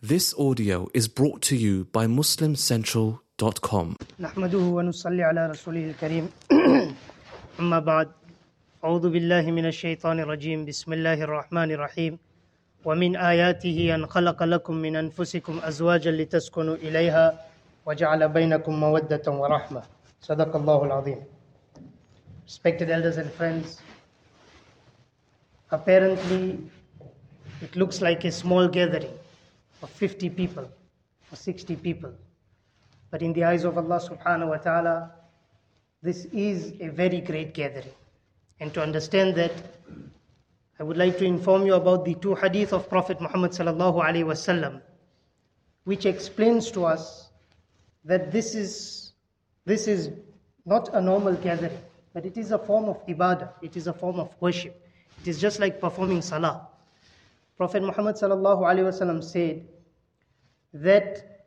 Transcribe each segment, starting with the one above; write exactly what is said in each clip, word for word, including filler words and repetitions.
This audio is brought to you by muslim central dot com. نحمده ونصلي على رسوله الكريم أما بعد أعوذ بالله من الشيطان الرجيم بسم الله الرحمن الرحيم ومن آياته أن خلق لكم من أنفسكم أزواجا لتسكنوا إليها وجعل بينكم مودة ورحمة صدق الله العظيم. Respected elders and friends, apparently it looks like a small gathering of fifty people or sixty people. But in the eyes of Allah subhanahu wa ta'ala, this is a very great gathering. And to understand that, I would like to inform you about the two hadith of Prophet Muhammad sallallahu alaihi wasallam, which explains to us that this is, this is not a normal gathering, but it is a form of ibadah, it is a form of worship. It is just like performing salah. Prophet Muhammad sallallahu alaihi wasallam said that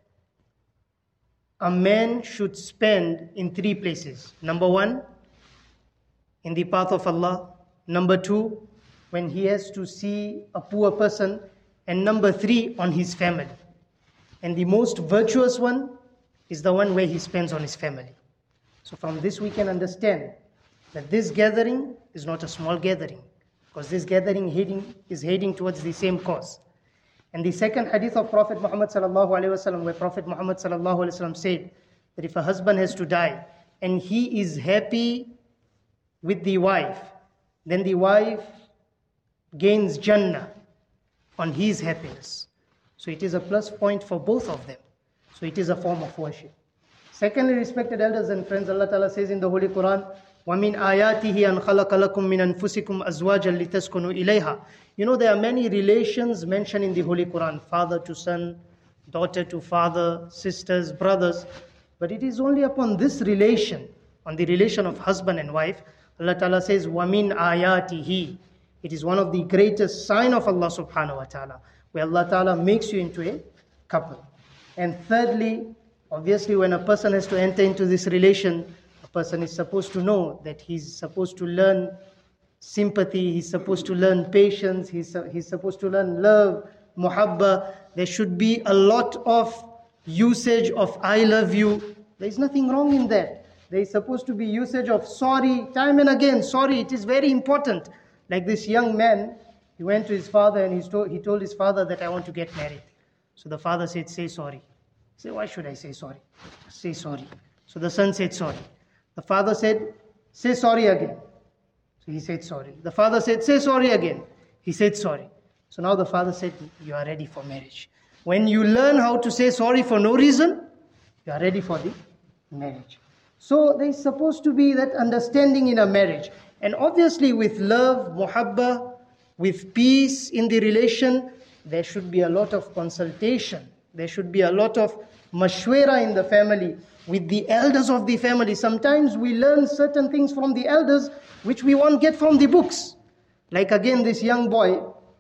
a man should spend in three places. Number one, in the path of Allah. Number two, when he has to see a poor person. And number three, on his family. And the most virtuous one is the one where he spends on his family. So from this we can understand that this gathering is not a small gathering, because this gathering heading, is heading towards the same cause. And the second hadith of Prophet Muhammad sallallahu alaihi wasallam, where Prophet Muhammad sallallahu alaihi wasallam said that if a husband has to die and he is happy with the wife, then the wife gains Jannah on his happiness. So it is a plus point for both of them. So it is a form of worship. Secondly, respected elders and friends, Allah Ta'ala says in the Holy Quran, وَمِنْ آيَاتِهِ أَنْ خَلَقَ لَكُم مِّنْ أَنفُسِكُمْ أَزْوَاجًا لِتَسْكُنُوا إِلَيْهَا. You know, there are many relations mentioned in the Holy Quran, father to son, daughter to father, sisters, brothers. But it is only upon this relation, on the relation of husband and wife, Allah Ta'ala says, وَمِنْ آيَاتِهِ. It is one of the greatest sign of Allah subhanahu wa ta'ala, where Allah Ta'ala makes you into a couple. And thirdly, obviously when a person has to enter into this relation, a person is supposed to know that he's supposed to learn sympathy, he's supposed to learn patience, he's, he's supposed to learn love, muhabba. There should be a lot of usage of I love you. There is nothing wrong in that. There is supposed to be usage of sorry, time and again, sorry, it is very important. Like this young man, he went to his father and he told, he told his father that I want to get married. So the father said, say sorry. He said, why should I say sorry? Say sorry. So the son said sorry. The father said, say sorry again. So he said sorry. The father said, say sorry again. He said sorry. So now the father said, you are ready for marriage. When you learn how to say sorry for no reason, you are ready for the marriage. So there is supposed to be that understanding in a marriage. And obviously with love, muhabba, with peace in the relation, there should be a lot of consultation. There should be a lot of mashwara in the family, with the elders of the family. Sometimes we learn certain things from the elders which we won't get from the books. Like again, this young boy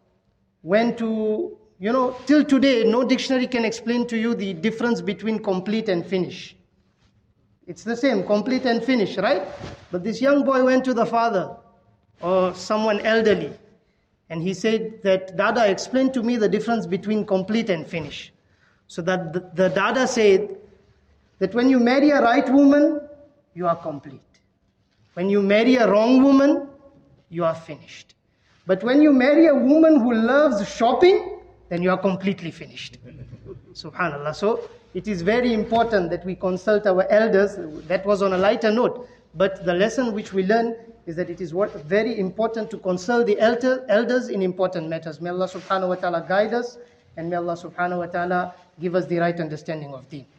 went to, you know, till today, no dictionary can explain to you the difference between complete and finish. It's the same, complete and finish, right? But this young boy went to the father or someone elderly, and he said that, Dada, explain to me the difference between complete and finish. So that the, the Dada said that when you marry a right woman, you are complete. When you marry a wrong woman, you are finished. But when you marry a woman who loves shopping, then you are completely finished. Subhanallah. So it is very important that we consult our elders. That was on a lighter note. But the lesson which we learn is that it is very important to consult the elder, elders in important matters. May Allah subhanahu wa ta'ala guide us, and may Allah subhanahu wa ta'ala give us the right understanding of deen.